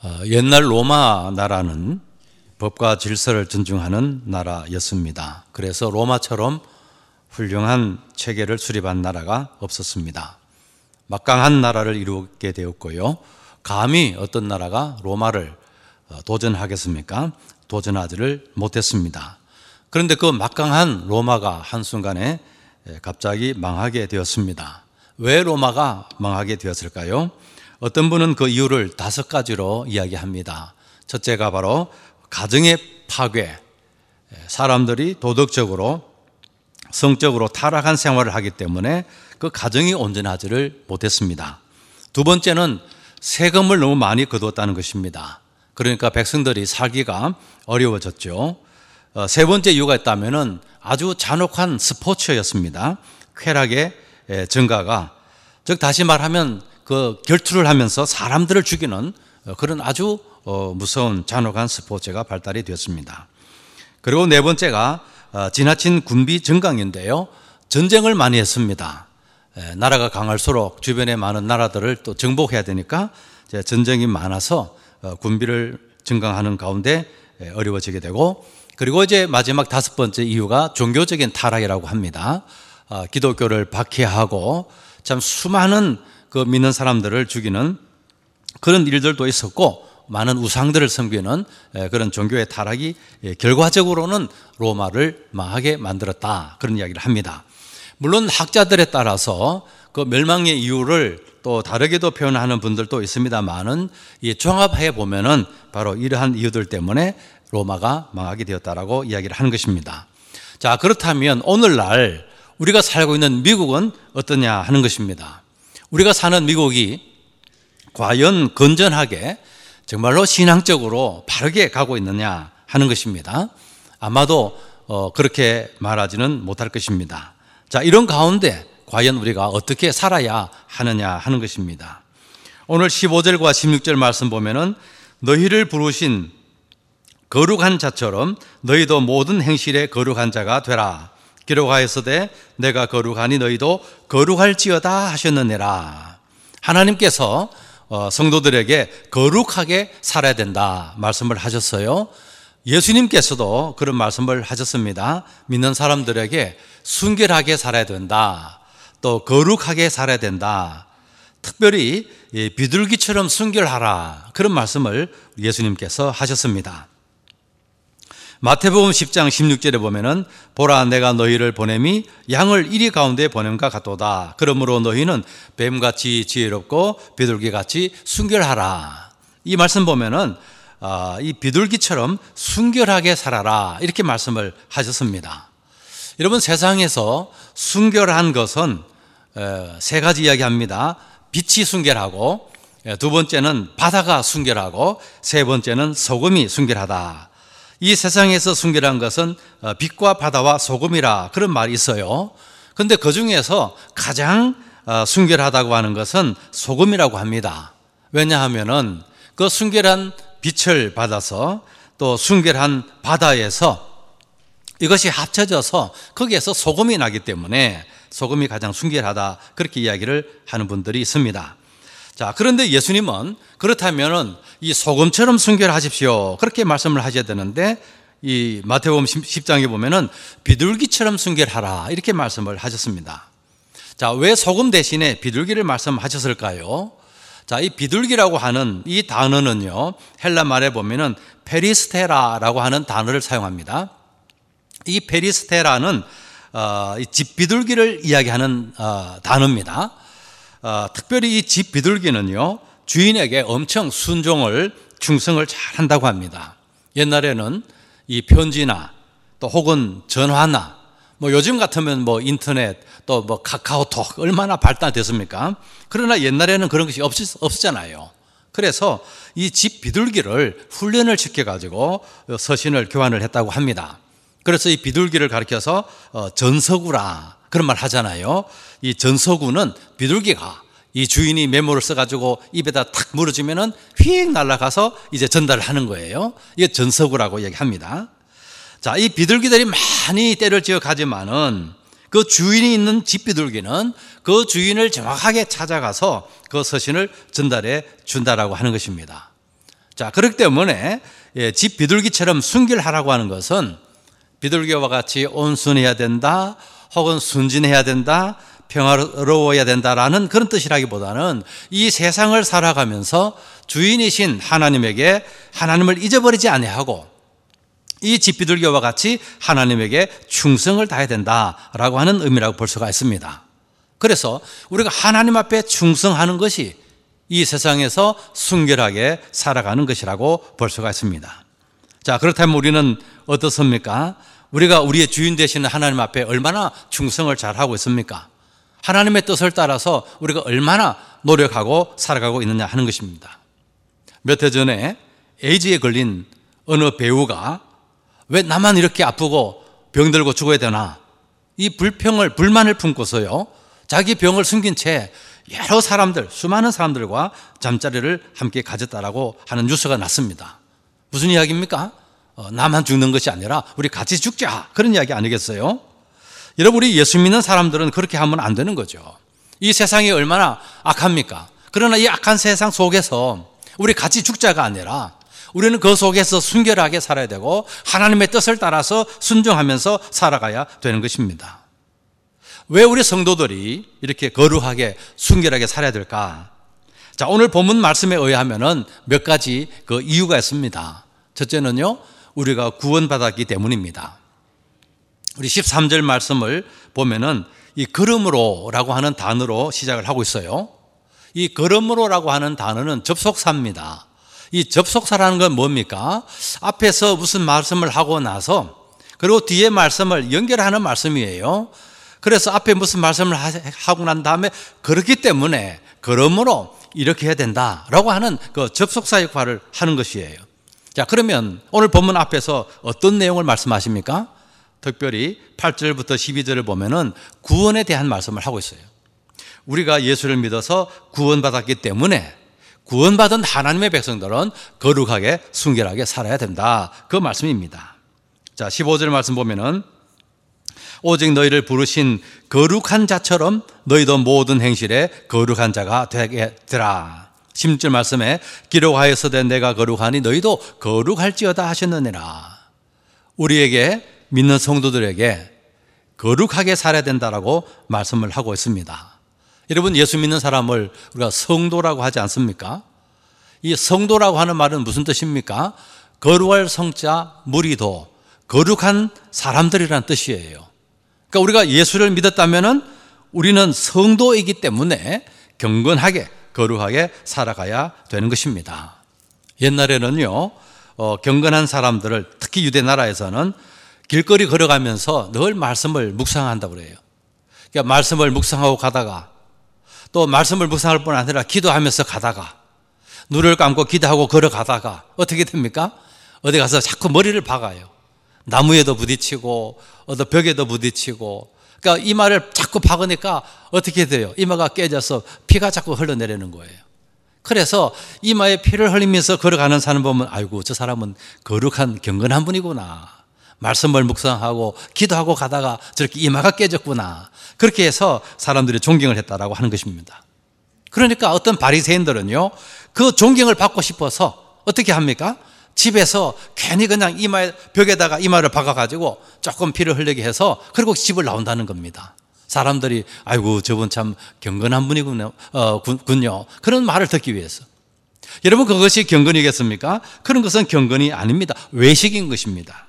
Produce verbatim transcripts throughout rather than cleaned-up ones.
어, 옛날 로마 나라는 법과 질서를 존중하는 나라였습니다. 그래서 로마처럼 훌륭한 체계를 수립한 나라가 없었습니다. 막강한 나라를 이루게 되었고요. 감히 어떤 나라가 로마를 도전하겠습니까? 도전하지를 못했습니다. 그런데 그 막강한 로마가 한순간에 갑자기 망하게 되었습니다. 왜 로마가 망하게 되었을까요? 어떤 분은 그 이유를 다섯 가지로 이야기합니다. 첫째가 바로 가정의 파괴, 사람들이 도덕적으로 성적으로 타락한 생활을 하기 때문에 그 가정이 온전하지를 못했습니다. 두 번째는 세금을 너무 많이 거두었다는 것입니다. 그러니까 백성들이 살기가 어려워졌죠. 세 번째 이유가 있다면 아주 잔혹한 스포츠였습니다. 쾌락의 증가가, 즉 다시 말하면 그 결투를 하면서 사람들을 죽이는 그런 아주 무서운 잔혹한 스포츠가 발달이 되었습니다. 그리고 네 번째가 지나친 군비 정강인데요. 전쟁을 많이 했습니다. 나라가 강할수록 주변에 많은 나라들을 또 정복해야 되니까 전쟁이 많아서 군비를 증강하는 가운데 어려워지게 되고, 그리고 이제 마지막 다섯 번째 이유가 종교적인 타락이라고 합니다. 기독교를 박해하고 참 수많은 그 믿는 사람들을 죽이는 그런 일들도 있었고, 많은 우상들을 섬기는 그런 종교의 타락이 결과적으로는 로마를 망하게 만들었다, 그런 이야기를 합니다. 물론 학자들에 따라서 그 멸망의 이유를 또 다르게도 표현하는 분들도 있습니다만은 이 종합해 보면은 바로 이러한 이유들 때문에 로마가 망하게 되었다라고 이야기를 하는 것입니다. 자, 그렇다면 오늘날 우리가 살고 있는 미국은 어떠냐 하는 것입니다. 우리가 사는 미국이 과연 건전하게 정말로 신앙적으로 바르게 가고 있느냐 하는 것입니다. 아마도 어, 그렇게 말하지는 못할 것입니다. 자, 이런 가운데 과연 우리가 어떻게 살아야 하느냐 하는 것입니다. 오늘 십오 절과 십육 절 말씀 보면은 너희를 부르신 거룩한 자처럼 너희도 모든 행실에 거룩한 자가 되라. 기록하였으되 내가 거룩하니 너희도 거룩할지어다 하셨느니라. 하나님께서 성도들에게 거룩하게 살아야 된다 말씀을 하셨어요. 예수님께서도 그런 말씀을 하셨습니다. 믿는 사람들에게 순결하게 살아야 된다, 또 거룩하게 살아야 된다, 특별히 비둘기처럼 순결하라, 그런 말씀을 예수님께서 하셨습니다. 마태복음 십 장 십육 절에 보면은 보라 내가 너희를 보냄이 양을 이리 가운데 보냄과 같도다. 그러므로 너희는 뱀같이 지혜롭고 비둘기같이 순결하라. 이 말씀 보면은 이 비둘기처럼 순결하게 살아라, 이렇게 말씀을 하셨습니다. 여러분, 세상에서 순결한 것은 세 가지 이야기합니다. 빛이 순결하고, 두 번째는 바다가 순결하고, 세 번째는 소금이 순결하다. 이 세상에서 순결한 것은 빛과 바다와 소금이라, 그런 말이 있어요. 그런데 그 중에서 가장 순결하다고 하는 것은 소금이라고 합니다. 왜냐하면은 그 순결한 빛을 받아서 또 순결한 바다에서 이것이 합쳐져서 거기에서 소금이 나기 때문에 소금이 가장 순결하다, 그렇게 이야기를 하는 분들이 있습니다. 자, 그런데 예수님은 그렇다면은 이 소금처럼 순결하십시오, 그렇게 말씀을 하셔야 되는데, 이 마태복음 십 장에 보면은 비둘기처럼 순결하라, 이렇게 말씀을 하셨습니다. 자, 왜 소금 대신에 비둘기를 말씀하셨을까요? 자, 이 비둘기라고 하는 이 단어는요, 헬라 말에 보면은 페리스테라라고 하는 단어를 사용합니다. 이 페리스테라는 어, 이 집 비둘기를 이야기하는 어, 단어입니다. 어, 특별히 이 집 비둘기는요, 주인에게 엄청 순종을, 충성을 잘 한다고 합니다. 옛날에는 이 편지나 또 혹은 전화나 뭐 요즘 같으면 뭐 인터넷 또 뭐 카카오톡 얼마나 발달됐습니까? 그러나 옛날에는 그런 것이 없, 없었잖아요. 그래서 이 집 비둘기를 훈련을 시켜가지고 서신을 교환을 했다고 합니다. 그래서 이 비둘기를 가리켜서 전서구라, 그런 말 하잖아요. 이 전서구는 비둘기가 이 주인이 메모를 써가지고 입에다 탁 물어주면은 휙 날아가서 이제 전달을 하는 거예요. 이게 전서구라고 얘기합니다. 자, 이 비둘기들이 많이 때를 지어 가지만은 그 주인이 있는 집 비둘기는 그 주인을 정확하게 찾아가서 그 서신을 전달해 준다라고 하는 것입니다. 자, 그렇기 때문에 예, 집 비둘기처럼 순결하라고 하는 것은 비둘기와 같이 온순해야 된다, 혹은 순진해야 된다, 평화로워야 된다라는 그런 뜻이라기보다는 이 세상을 살아가면서 주인이신 하나님에게 하나님을 잊어버리지 아니하고 이 집비둘기와 같이 하나님에게 충성을 다해야 된다라고 하는 의미라고 볼 수가 있습니다. 그래서 우리가 하나님 앞에 충성하는 것이 이 세상에서 순결하게 살아가는 것이라고 볼 수가 있습니다. 자, 그렇다면 우리는 어떻습니까? 우리가 우리의 주인 되시는 하나님 앞에 얼마나 충성을 잘하고 있습니까? 하나님의 뜻을 따라서 우리가 얼마나 노력하고 살아가고 있느냐 하는 것입니다. 몇 해 전에 에이즈에 걸린 어느 배우가 왜 나만 이렇게 아프고 병들고 죽어야 되나, 이 불평을 불만을 품고서요 자기 병을 숨긴 채 여러 사람들, 수많은 사람들과 잠자리를 함께 가졌다라고 하는 뉴스가 났습니다. 무슨 이야기입니까? 어, 나만 죽는 것이 아니라 우리 같이 죽자, 그런 이야기 아니겠어요? 여러분, 우리 예수 믿는 사람들은 그렇게 하면 안 되는 거죠. 이 세상이 얼마나 악합니까? 그러나 이 악한 세상 속에서 우리 같이 죽자가 아니라 우리는 그 속에서 순결하게 살아야 되고 하나님의 뜻을 따라서 순종하면서 살아가야 되는 것입니다. 왜 우리 성도들이 이렇게 거룩하게 순결하게 살아야 될까? 자, 오늘 본문 말씀에 의하면은 몇 가지 그 이유가 있습니다. 첫째는요, 우리가 구원받았기 때문입니다. 우리 십삼 절 말씀을 보면은 이 그러므로라고 하는 단어로 시작을 하고 있어요. 이 그러므로라고 하는 단어는 접속사입니다. 이 접속사라는 건 뭡니까? 앞에서 무슨 말씀을 하고 나서 그리고 뒤에 말씀을 연결하는 말씀이에요. 그래서 앞에 무슨 말씀을 하고 난 다음에 그렇기 때문에 그러므로 이렇게 해야 된다라고 하는 그 접속사 역할을 하는 것이에요. 자, 그러면 오늘 본문 앞에서 어떤 내용을 말씀하십니까? 특별히 팔 절부터 십이 절을 보면은 구원에 대한 말씀을 하고 있어요. 우리가 예수를 믿어서 구원받았기 때문에 구원받은 하나님의 백성들은 거룩하게 순결하게 살아야 된다, 그 말씀입니다. 자, 십오 절 말씀 보면은 오직 너희를 부르신 거룩한 자처럼 너희도 모든 행실에 거룩한 자가 되게 되라. 십육 절 말씀에 기록하여서되 내가 거룩하니 너희도 거룩할지어다 하셨느니라. 우리에게 믿는 성도들에게 거룩하게 살아야 된다라고 말씀을 하고 있습니다. 여러분, 예수 믿는 사람을 우리가 성도라고 하지 않습니까? 이 성도라고 하는 말은 무슨 뜻입니까? 거룩할 성자 무리도, 거룩한 사람들이라는 뜻이에요. 그러니까 우리가 예수를 믿었다면은 우리는 성도이기 때문에 경건하게 거룩하게 살아가야 되는 것입니다. 옛날에는요, 어, 경건한 사람들을 특히 유대 나라에서는 길거리 걸어가면서 늘 말씀을 묵상한다고 그래요. 그러니까 말씀을 묵상하고 가다가 또 말씀을 묵상할 뿐 아니라 기도하면서 가다가 눈을 감고 기도하고 걸어가다가 어떻게 됩니까? 어디 가서 자꾸 머리를 박아요. 나무에도 부딪히고 어떤 벽에도 부딪히고. 그러니까 이마를 자꾸 박으니까 어떻게 돼요? 이마가 깨져서 피가 자꾸 흘러내리는 거예요. 그래서 이마에 피를 흘리면서 걸어가는 사람 보면 아이고, 저 사람은 거룩한 경건한 분이구나. 말씀을 묵상하고 기도하고 가다가 저렇게 이마가 깨졌구나. 그렇게 해서 사람들이 존경을 했다라고 하는 것입니다. 그러니까 어떤 바리새인들은요, 그 존경을 받고 싶어서 어떻게 합니까? 집에서 괜히 그냥 이마에, 벽에다가 이마를 박아가지고 조금 피를 흘리게 해서 그리고 집을 나온다는 겁니다. 사람들이 아이고, 저분 참 경건한 분이군요. 어, 군요. 그런 말을 듣기 위해서. 여러분, 그것이 경건이겠습니까? 그런 것은 경건이 아닙니다. 외식인 것입니다.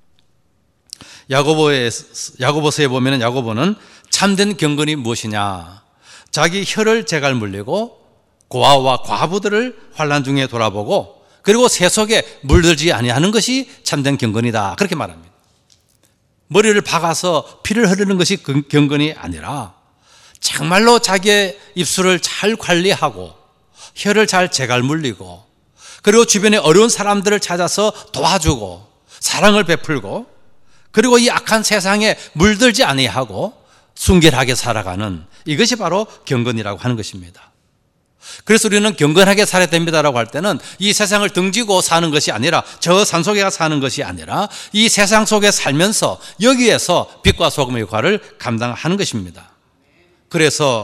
야고보의, 야고보서에 보면 야고보는 참된 경건이 무엇이냐? 자기 혀를 재갈 물리고 고아와 과부들을 환난 중에 돌아보고 그리고 세속에 물들지 아니하는 것이 참된 경건이다, 그렇게 말합니다. 머리를 박아서 피를 흐르는 것이 경건이 아니라 정말로 자기의 입술을 잘 관리하고 혀를 잘 재갈 물리고 그리고 주변에 어려운 사람들을 찾아서 도와주고 사랑을 베풀고 그리고 이 악한 세상에 물들지 아니하고 순결하게 살아가는, 이것이 바로 경건이라고 하는 것입니다. 그래서 우리는 경건하게 살아야 됩니다라고 할 때는 이 세상을 등지고 사는 것이 아니라, 저 산속에 사는 것이 아니라 이 세상 속에 살면서 여기에서 빛과 소금의 역할을 감당하는 것입니다. 그래서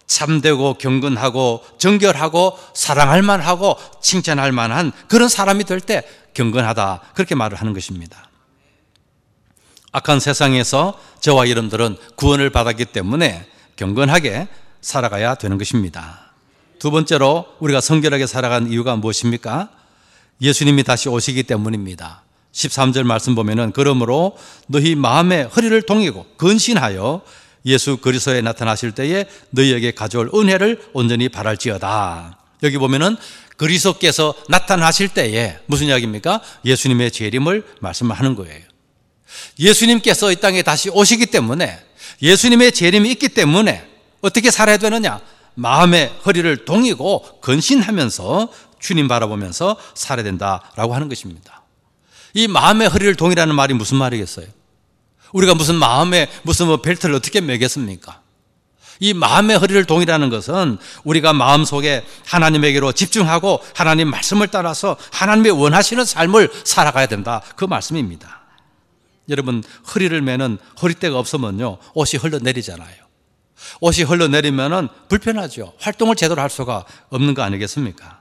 참되고 경건하고 정결하고 사랑할 만하고 칭찬할 만한 그런 사람이 될 때 경건하다, 그렇게 말을 하는 것입니다. 악한 세상에서 저와 여러분들은 구원을 받았기 때문에 경건하게 살아가야 되는 것입니다. 두 번째로 우리가 성결하게 살아가는 이유가 무엇입니까? 예수님이 다시 오시기 때문입니다. 십삼 절 말씀 보면은 그러므로 너희 마음의 허리를 동이고 근신하여 예수 그리스도에 나타나실 때에 너희에게 가져올 은혜를 온전히 바랄지어다. 여기 보면은 그리스도께서 나타나실 때에 무슨 이야기입니까? 예수님의 재림을 말씀하는 거예요. 예수님께서 이 땅에 다시 오시기 때문에, 예수님의 재림이 있기 때문에 어떻게 살아야 되느냐? 마음의 허리를 동이고 근신하면서 주님 바라보면서 살아야 된다라고 하는 것입니다. 이 마음의 허리를 동이라는 말이 무슨 말이겠어요? 우리가 무슨 마음에 무슨 뭐 벨트를 어떻게 매겠습니까? 이 마음의 허리를 동이라는 것은 우리가 마음속에 하나님에게로 집중하고 하나님 말씀을 따라서 하나님의 원하시는 삶을 살아가야 된다, 그 말씀입니다. 여러분, 허리를 매는 허리대가 없으면요 옷이 흘러내리잖아요. 옷이 흘러내리면은 불편하죠. 활동을 제대로 할 수가 없는 거 아니겠습니까?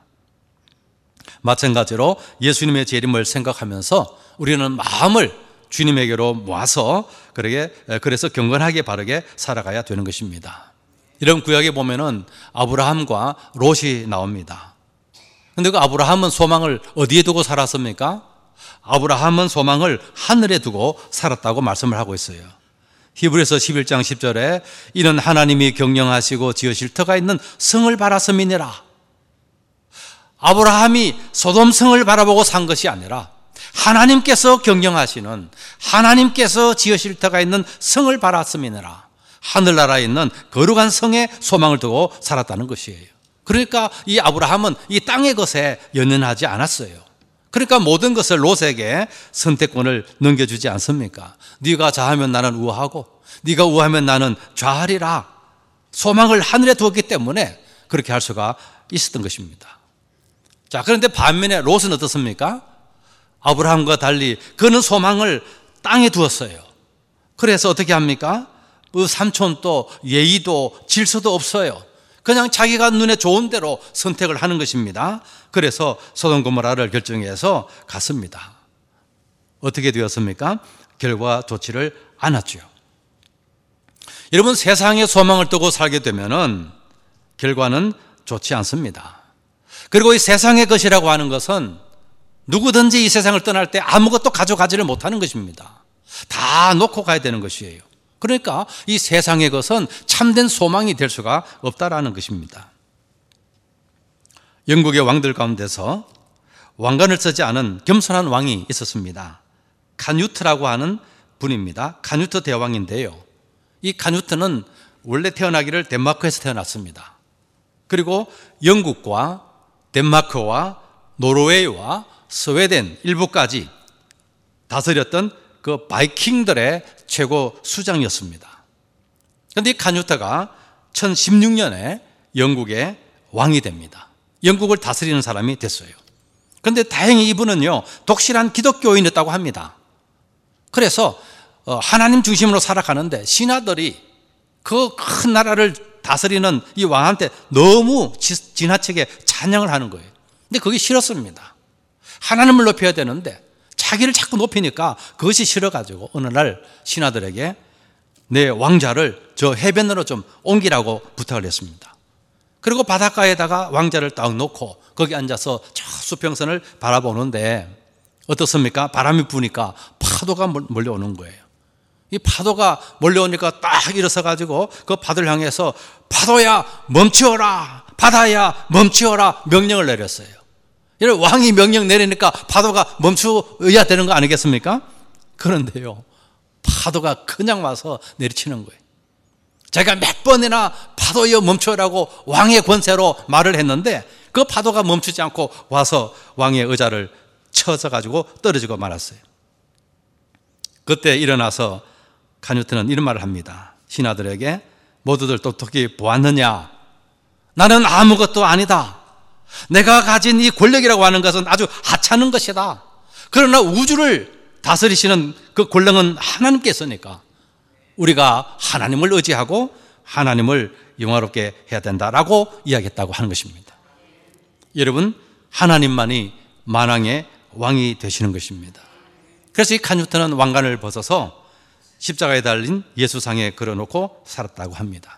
마찬가지로 예수님의 재림을 생각하면서 우리는 마음을 주님에게로 모아서 그러게 그래서 경건하게 바르게 살아가야 되는 것입니다. 이런 구약에 보면은 아브라함과 롯이 나옵니다. 그런데 그 아브라함은 소망을 어디에 두고 살았습니까? 아브라함은 소망을 하늘에 두고 살았다고 말씀을 하고 있어요. 히브리서 십일 장 십 절에 이는 하나님이 경영하시고 지으실 터가 있는 성을 바라섬이니라. 아브라함이 소돔 성을 바라보고 산 것이 아니라 하나님께서 경영하시는, 하나님께서 지으실 터가 있는 성을 바라섬이니라. 하늘나라에 있는 거룩한 성에 소망을 두고 살았다는 것이에요. 그러니까 이 아브라함은 이 땅의 것에 연연하지 않았어요. 그러니까 모든 것을 롯에게 선택권을 넘겨주지 않습니까? 네가 좌하면 나는 우하고 네가 우하면 나는 좌하리라. 소망을 하늘에 두었기 때문에 그렇게 할 수가 있었던 것입니다. 자, 그런데 반면에 롯은 어떻습니까? 아브라함과 달리 그는 소망을 땅에 두었어요. 그래서 어떻게 합니까? 그 삼촌도 예의도 질서도 없어요. 그냥 자기가 눈에 좋은 대로 선택을 하는 것입니다. 그래서 소돔 고모라를 결정해서 갔습니다. 어떻게 되었습니까? 결과 좋지를 않았죠. 여러분, 세상에 소망을 두고 살게 되면은 결과는 좋지 않습니다. 그리고 이 세상의 것이라고 하는 것은 누구든지 이 세상을 떠날 때 아무것도 가져가지를 못하는 것입니다. 다 놓고 가야 되는 것이에요. 그러니까 이 세상의 것은 참된 소망이 될 수가 없다라는 것입니다. 영국의 왕들 가운데서 왕관을 쓰지 않은 겸손한 왕이 있었습니다. 카뉴트라고 하는 분입니다. 카뉴트 대왕인데요. 이 카뉴트는 원래 태어나기를 덴마크에서 태어났습니다. 그리고 영국과 덴마크와 노르웨이와 스웨덴 일부까지 다스렸던 그 바이킹들의 최고 수장이었습니다. 그런데 이 카뉴트가 천십육 년에 영국의 왕이 됩니다. 영국을 다스리는 사람이 됐어요. 그런데 다행히 이분은요 독실한 기독교인이었다고 합니다. 그래서 하나님 중심으로 살아가는데 신하들이 그 큰 나라를 다스리는 이 왕한테 너무 지나치게 찬양을 하는 거예요. 근데 그게 싫었습니다. 하나님을 높여야 되는데 자기를 자꾸 높이니까 그것이 싫어가지고 어느 날 신하들에게 내 왕자를 저 해변으로 좀 옮기라고 부탁을 했습니다. 그리고 바닷가에다가 왕자를 딱 놓고 거기 앉아서 저 수평선을 바라보는데 어떻습니까? 바람이 부니까 파도가 몰려오는 거예요. 이 파도가 몰려오니까 딱 일어서가지고 그 바다를 향해서 파도야 멈추어라, 바다야 멈추어라 명령을 내렸어요. 이런 왕이 명령 내리니까 파도가 멈추어야 되는 거 아니겠습니까? 그런데요 파도가 그냥 와서 내리치는 거예요. 자기가 몇 번이나 파도여 멈춰라고 왕의 권세로 말을 했는데 그 파도가 멈추지 않고 와서 왕의 의자를 쳐서 가지고 떨어지고 말았어요. 그때 일어나서 카뉴트는 이런 말을 합니다. 신하들에게 모두들 똑똑히 보았느냐? 나는 아무것도 아니다. 내가 가진 이 권력이라고 하는 것은 아주 하찮은 것이다. 그러나 우주를 다스리시는 그 권력은 하나님께서니까 우리가 하나님을 의지하고 하나님을 영화롭게 해야 된다라고 이야기했다고 하는 것입니다. 여러분, 하나님만이 만왕의 왕이 되시는 것입니다. 그래서 이 칼 뉴턴은 왕관을 벗어서 십자가에 달린 예수상에 걸어놓고 살았다고 합니다.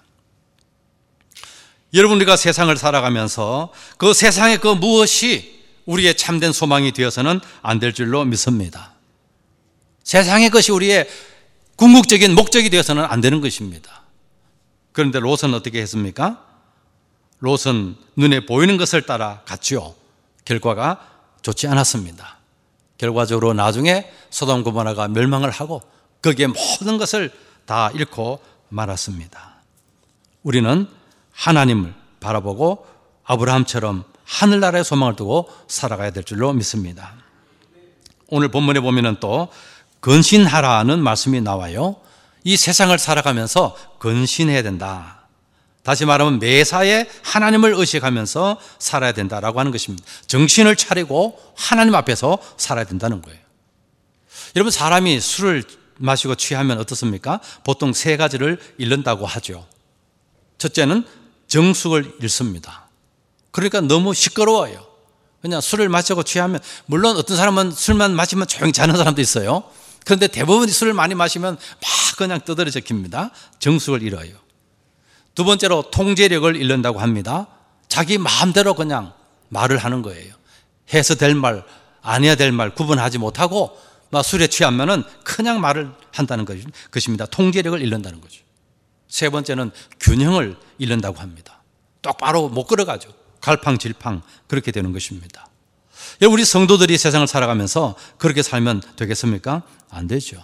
여러분, 우리가 세상을 살아가면서 그 세상의 그 무엇이 우리의 참된 소망이 되어서는 안 될 줄로 믿습니다. 세상의 것이 우리의 궁극적인 목적이 되어서는 안 되는 것입니다. 그런데 롯은 어떻게 했습니까? 롯은 눈에 보이는 것을 따라 갔지요. 결과가 좋지 않았습니다. 결과적으로 나중에 소돔 고모라가 멸망을 하고 거기에 모든 것을 다 잃고 말았습니다. 우리는 하나님을 바라보고 아브라함처럼 하늘나라의 소망을 두고 살아가야 될 줄로 믿습니다. 오늘 본문에 보면은 또 근신하라는 말씀이 나와요. 이 세상을 살아가면서 근신해야 된다. 다시 말하면 매사에 하나님을 의식하면서 살아야 된다라고 하는 것입니다. 정신을 차리고 하나님 앞에서 살아야 된다는 거예요. 여러분, 사람이 술을 마시고 취하면 어떻습니까? 보통 세 가지를 잃는다고 하죠. 첫째는 정숙을 잃습니다. 그러니까 너무 시끄러워요. 그냥 술을 마시고 취하면, 물론 어떤 사람은 술만 마시면 조용히 자는 사람도 있어요. 그런데 대부분 술을 많이 마시면 막 그냥 떠들어져 깁니다. 정숙을 잃어요. 두 번째로 통제력을 잃는다고 합니다. 자기 마음대로 그냥 말을 하는 거예요. 해서 될 말, 아니야 될 말 구분하지 못하고 막 술에 취하면은 그냥 말을 한다는 것입니다. 통제력을 잃는다는 거죠. 세 번째는 균형을 잃는다고 합니다. 똑바로 못 걸어가죠. 갈팡질팡 그렇게 되는 것입니다. 우리 성도들이 세상을 살아가면서 그렇게 살면 되겠습니까? 안 되죠.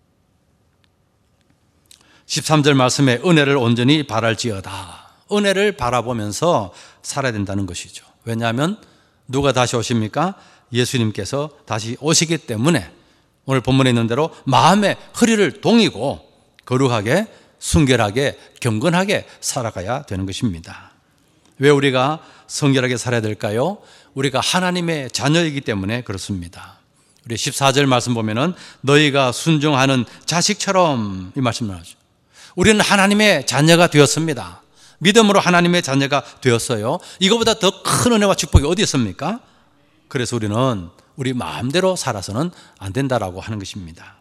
십삼 절 말씀에 은혜를 온전히 바랄지어다. 은혜를 바라보면서 살아야 된다는 것이죠. 왜냐하면 누가 다시 오십니까? 예수님께서 다시 오시기 때문에 오늘 본문에 있는 대로 마음의 허리를 동이고 거룩하게 순결하게 경건하게 살아가야 되는 것입니다. 왜 우리가 성결하게 살아야 될까요? 우리가 하나님의 자녀이기 때문에 그렇습니다. 우리 십사 절 말씀 보면은 너희가 순종하는 자식처럼 이 말씀 나오죠. 우리는 하나님의 자녀가 되었습니다. 믿음으로 하나님의 자녀가 되었어요. 이거보다 더 큰 은혜와 축복이 어디 있습니까? 그래서 우리는 우리 마음대로 살아서는 안 된다라고 하는 것입니다.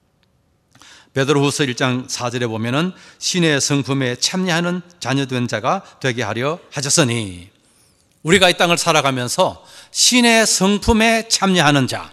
베드로후서 일 장 사 절에 보면은 신의 성품에 참여하는 자녀된 자가 되게 하려 하셨으니, 우리가 이 땅을 살아가면서 신의 성품에 참여하는 자,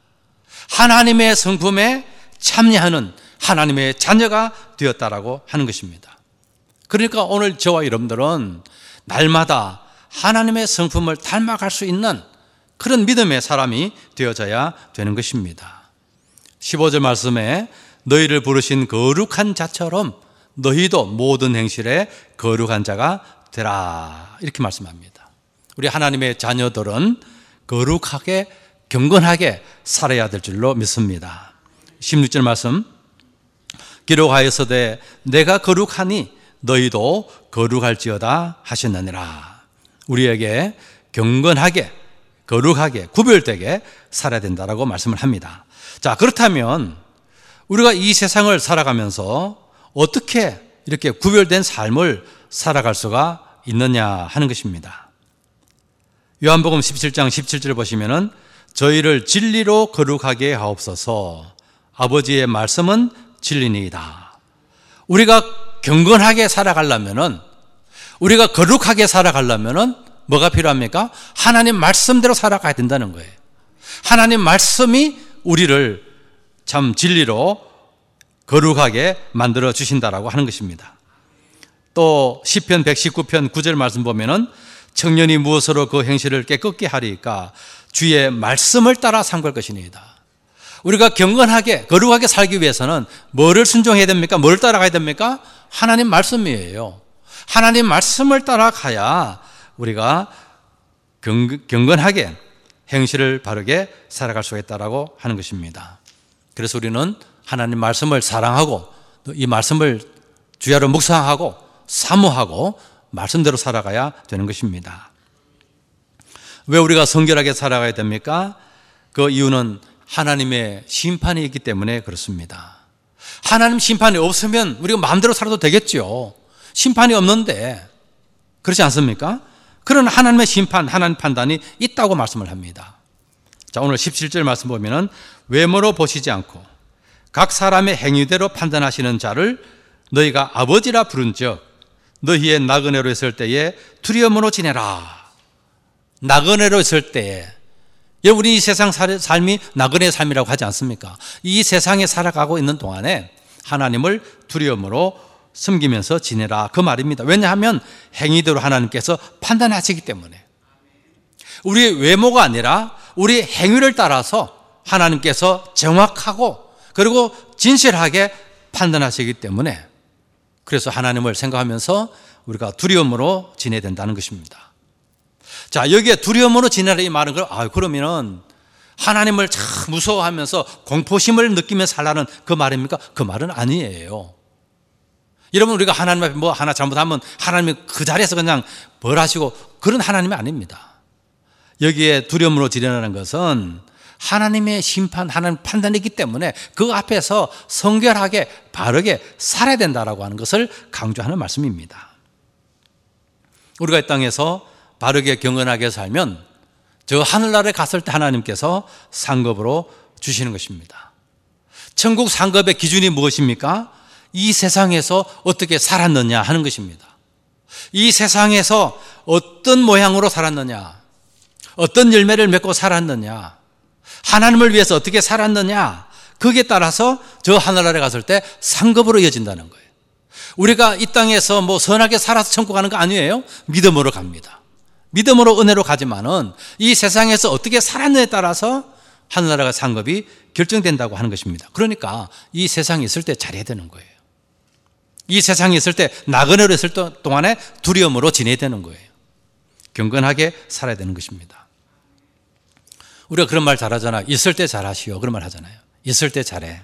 하나님의 성품에 참여하는 하나님의 자녀가 되었다라고 하는 것입니다. 그러니까 오늘 저와 여러분들은 날마다 하나님의 성품을 닮아갈 수 있는 그런 믿음의 사람이 되어져야 되는 것입니다. 십오 절 말씀에 너희를 부르신 거룩한 자처럼 너희도 모든 행실에 거룩한 자가 되라, 이렇게 말씀합니다. 우리 하나님의 자녀들은 거룩하게 경건하게 살아야 될 줄로 믿습니다. 십육 절 말씀, 기록하였으되 내가 거룩하니 너희도 거룩할지어다 하셨느니라. 우리에게 경건하게 거룩하게 구별되게 살아야 된다라고 말씀을 합니다. 자, 그렇다면 우리가 이 세상을 살아가면서 어떻게 이렇게 구별된 삶을 살아갈 수가 있느냐 하는 것입니다. 요한복음 십칠 장 십칠 절 보시면은 저희를 진리로 거룩하게 하옵소서. 아버지의 말씀은 진리니이다. 우리가 경건하게 살아가려면은, 우리가 거룩하게 살아가려면은 뭐가 필요합니까? 하나님 말씀대로 살아가야 된다는 거예요. 하나님 말씀이 우리를 참 진리로 거룩하게 만들어 주신다라고 하는 것입니다. 또 시편 백십구 편 구 절 말씀 보면은 청년이 무엇으로 그 행실을 깨끗게 하리까? 주의 말씀을 따라 삼갈 것이니이다. 우리가 경건하게 거룩하게 살기 위해서는 뭐를 순종해야 됩니까? 뭘 따라가야 됩니까? 하나님 말씀이에요. 하나님 말씀을 따라가야 우리가 경건하게 행실을 바르게 살아갈 수 있다라고 하는 것입니다. 그래서 우리는 하나님 말씀을 사랑하고 이 말씀을 주야로 묵상하고 사모하고 말씀대로 살아가야 되는 것입니다. 왜 우리가 성결하게 살아가야 됩니까? 그 이유는 하나님의 심판이 있기 때문에 그렇습니다. 하나님 심판이 없으면 우리가 마음대로 살아도 되겠죠. 심판이 없는데 그렇지 않습니까? 그런 하나님의 심판, 하나님 판단이 있다고 말씀을 합니다. 자, 오늘 십칠 절 말씀 보면은 외모로 보시지 않고 각 사람의 행위대로 판단하시는 자를 너희가 아버지라 부른즉 너희의 나그네로 있을 때에 두려움으로 지내라. 나그네로 있을 때에, 여러분 이 세상 삶이 나그네의 삶이라고 하지 않습니까? 이 세상에 살아가고 있는 동안에 하나님을 두려움으로 섬기면서 지내라, 그 말입니다. 왜냐하면 행위대로 하나님께서 판단하시기 때문에. 우리의 외모가 아니라 우리의 행위를 따라서 하나님께서 정확하고 그리고 진실하게 판단하시기 때문에, 그래서 하나님을 생각하면서 우리가 두려움으로 지내야 된다는 것입니다. 자, 여기에 두려움으로 지내라 이 말은, 아, 그러면은 하나님을 참 무서워하면서 공포심을 느끼며 살라는 그 말입니까? 그 말은 아니에요. 여러분, 우리가 하나님 앞에 뭐 하나 잘못하면 하나님이 그 자리에서 그냥 벌하시고 그런 하나님이 아닙니다. 여기에 두려움으로 지내라는 것은 하나님의 심판, 하나님 판단이기 때문에 그 앞에서 성결하게 바르게 살아야 된다라고 하는 것을 강조하는 말씀입니다. 우리가 이 땅에서 바르게 경건하게 살면 저 하늘나라에 갔을 때 하나님께서 상급으로 주시는 것입니다. 천국 상급의 기준이 무엇입니까? 이 세상에서 어떻게 살았느냐 하는 것입니다. 이 세상에서 어떤 모양으로 살았느냐, 어떤 열매를 맺고 살았느냐, 하나님을 위해서 어떻게 살았느냐, 거기에 따라서 저 하늘나라에 갔을 때 상급으로 이어진다는 거예요. 우리가 이 땅에서 뭐 선하게 살아서 천국 가는 거 아니에요. 믿음으로 갑니다. 믿음으로 은혜로 가지만은 이 세상에서 어떻게 살았느냐에 따라서 하늘나라가 상급이 결정된다고 하는 것입니다. 그러니까 이 세상에 있을 때 잘해야 되는 거예요. 이 세상에 있을 때, 나그네로 있을 동안에 두려움으로 지내야 되는 거예요. 경건하게 살아야 되는 것입니다. 우리가 그런 말 잘하잖아요. 있을 때 잘하시오, 그런 말 하잖아요. 있을 때 잘해.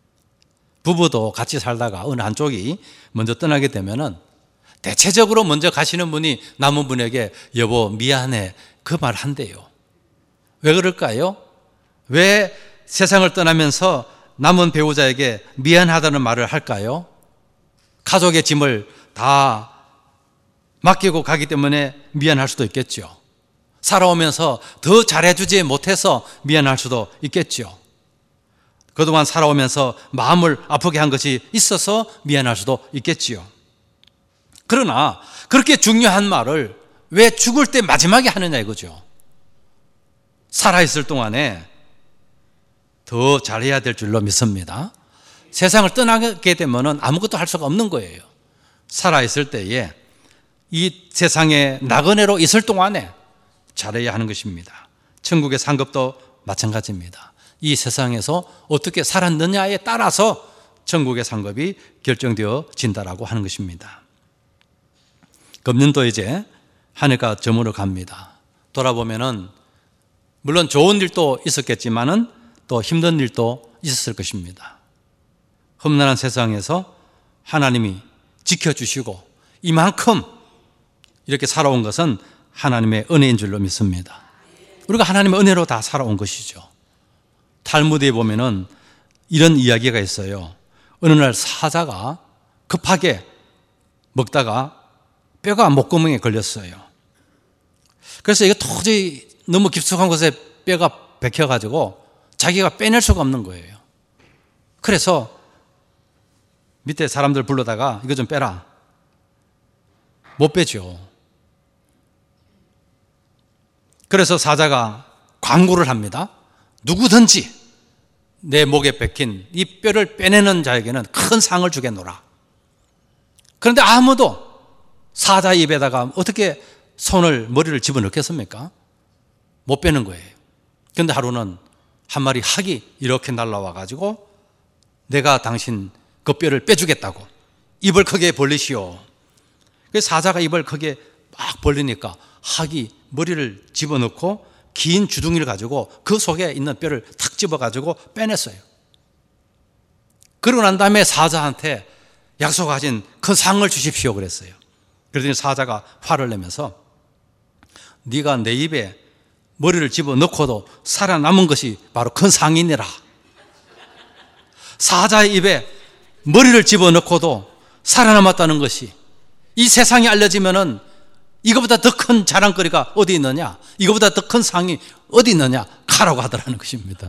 부부도 같이 살다가 어느 한쪽이 먼저 떠나게 되면은 대체적으로 먼저 가시는 분이 남은 분에게 여보 미안해, 그 말 한대요. 왜 그럴까요? 왜 세상을 떠나면서 남은 배우자에게 미안하다는 말을 할까요? 가족의 짐을 다 맡기고 가기 때문에 미안할 수도 있겠죠. 살아오면서 더 잘해주지 못해서 미안할 수도 있겠죠. 그동안 살아오면서 마음을 아프게 한 것이 있어서 미안할 수도 있겠지요. 그러나 그렇게 중요한 말을 왜 죽을 때 마지막에 하느냐 이거죠. 살아있을 동안에 더 잘해야 될 줄로 믿습니다. 세상을 떠나게 되면 아무것도 할 수가 없는 거예요. 살아있을 때에 이 세상에 나그네로 있을 동안에 잘해야 하는 것입니다. 천국의 상급도 마찬가지입니다. 이 세상에서 어떻게 살았느냐에 따라서 천국의 상급이 결정되어진다라고 하는 것입니다. 금년도 이제 한 해가 저물어 갑니다. 돌아보면은 물론 좋은 일도 있었겠지만은 또 힘든 일도 있었을 것입니다. 험난한 세상에서 하나님이 지켜주시고 이만큼 이렇게 살아온 것은 하나님의 은혜인 줄로 믿습니다. 우리가 하나님의 은혜로 다 살아온 것이죠. 탈무드에 보면은 이런 이야기가 있어요. 어느 날 사자가 급하게 먹다가 뼈가 목구멍에 걸렸어요. 그래서 이거 도저히 너무 깊숙한 곳에 뼈가 박혀가지고 자기가 빼낼 수가 없는 거예요. 그래서 밑에 사람들 불러다가 이거 좀 빼라. 못 빼죠. 그래서 사자가 광고를 합니다. 누구든지 내 목에 박힌 이 뼈를 빼내는 자에게는 큰 상을 주겠노라. 그런데 아무도 사자 입에다가 어떻게 손을, 머리를 집어넣겠습니까? 못 빼는 거예요. 그런데 하루는 한 마리 학이 이렇게 날라와 가지고 내가 당신 그 뼈를 빼주겠다고 입을 크게 벌리시오. 그래서 사자가 입을 크게 막 벌리니까 학이 머리를 집어넣고 긴 주둥이를 가지고 그 속에 있는 뼈를 탁 집어가지고 빼냈어요. 그러고 난 다음에 사자한테 약속하신 큰 상을 주십시오 그랬어요. 그랬더니 사자가 화를 내면서 네가 내 입에 머리를 집어넣고도 살아남은 것이 바로 큰 상이니라. 사자의 입에 머리를 집어넣고도 살아남았다는 것이 이 세상이 알려지면은 이거보다 더 큰 자랑거리가 어디 있느냐, 이거보다 더 큰 상이 어디 있느냐, 가라고 하더라는 것입니다.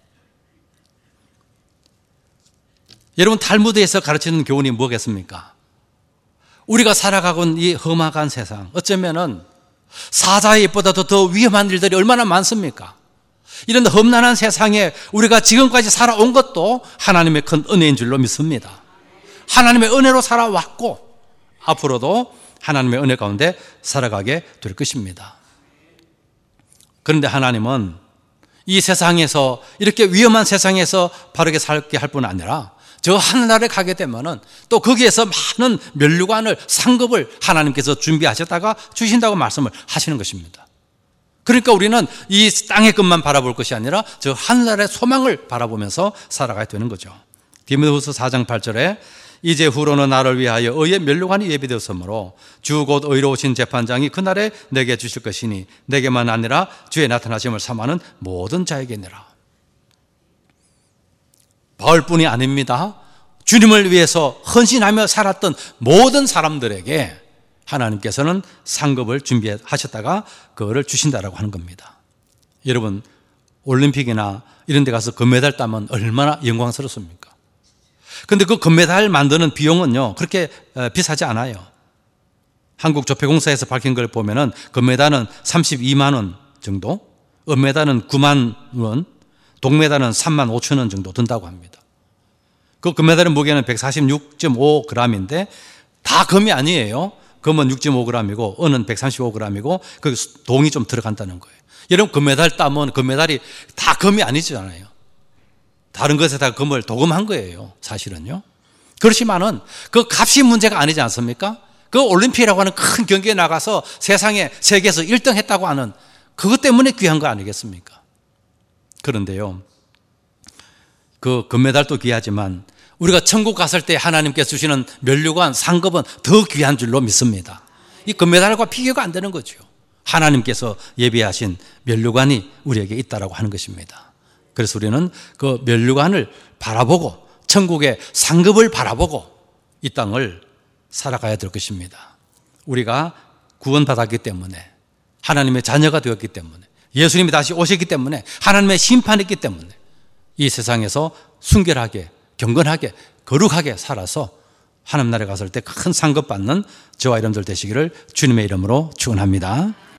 여러분, 탈무드에서 가르치는 교훈이 뭐겠습니까? 우리가 살아가고 있는 이 험악한 세상, 어쩌면은 사자의 입보다도 더 위험한 일들이 얼마나 많습니까? 이런 험난한 세상에 우리가 지금까지 살아온 것도 하나님의 큰 은혜인 줄로 믿습니다. 하나님의 은혜로 살아왔고 앞으로도 하나님의 은혜 가운데 살아가게 될 것입니다. 그런데 하나님은 이 세상에서, 이렇게 위험한 세상에서 바르게 살게 할 뿐 아니라 저 하늘나라에 가게 되면은 또 거기에서 많은 면류관을, 상급을 하나님께서 준비하셨다가 주신다고 말씀을 하시는 것입니다. 그러니까 우리는 이 땅의 것만 바라볼 것이 아니라 저 하늘나라의 소망을 바라보면서 살아가야 되는 거죠. 디모데후서 사 장 팔 절에 이제 후로는 나를 위하여 의의 면류관이 예비되었으므로 주 곧 의로우신 재판장이 그날에 내게 주실 것이니 내게만 아니라 주의 나타나심을 삼하는 모든 자에게니라. 바울뿐이 아닙니다. 주님을 위해서 헌신하며 살았던 모든 사람들에게 하나님께서는 상급을 준비하셨다가 그거를 주신다라고 하는 겁니다. 여러분, 올림픽이나 이런 데 가서 금메달 따면 얼마나 영광스럽습니까? 그런데 그 금메달 만드는 비용은요, 그렇게 비싸지 않아요. 한국조폐공사에서 밝힌 걸 보면은 금메달은 삼십이만 원 정도, 은메달은 구만 원, 동메달은 삼만 오천 원 정도 든다고 합니다. 그 금메달의 무게는 백사십육 점 오 그램인데 다 금이 아니에요. 금은 육 점 오 그램이고 은은 백삼십오 그램이고 그 동이 좀 들어간다는 거예요. 여러분, 금메달 따면 금메달이 다 금이 아니잖아요. 다른 것에다가 금을 도금한 거예요, 사실은요. 그렇지만은 그 값이 문제가 아니지 않습니까? 그 올림픽이라고 하는 큰 경기에 나가서 세상에, 세계에서 일 등 했다고 하는 그것 때문에 귀한 거 아니겠습니까? 그런데요, 그 금메달도 귀하지만 우리가 천국 갔을 때 하나님께서 주시는 면류관, 상급은 더 귀한 줄로 믿습니다. 이 금메달과 비교가 안 되는 거죠. 하나님께서 예비하신 면류관이 우리에게 있다라고 하는 것입니다. 그래서 우리는 그 면류관을 바라보고 천국의 상급을 바라보고 이 땅을 살아가야 될 것입니다. 우리가 구원받았기 때문에, 하나님의 자녀가 되었기 때문에, 예수님이 다시 오셨기 때문에, 하나님의 심판이 있기 때문에 이 세상에서 순결하게, 경건하게, 거룩하게 살아서 하나님 나라에 갔을 때 큰 상급 받는 저와 여러분들 되시기를 주님의 이름으로 축원합니다.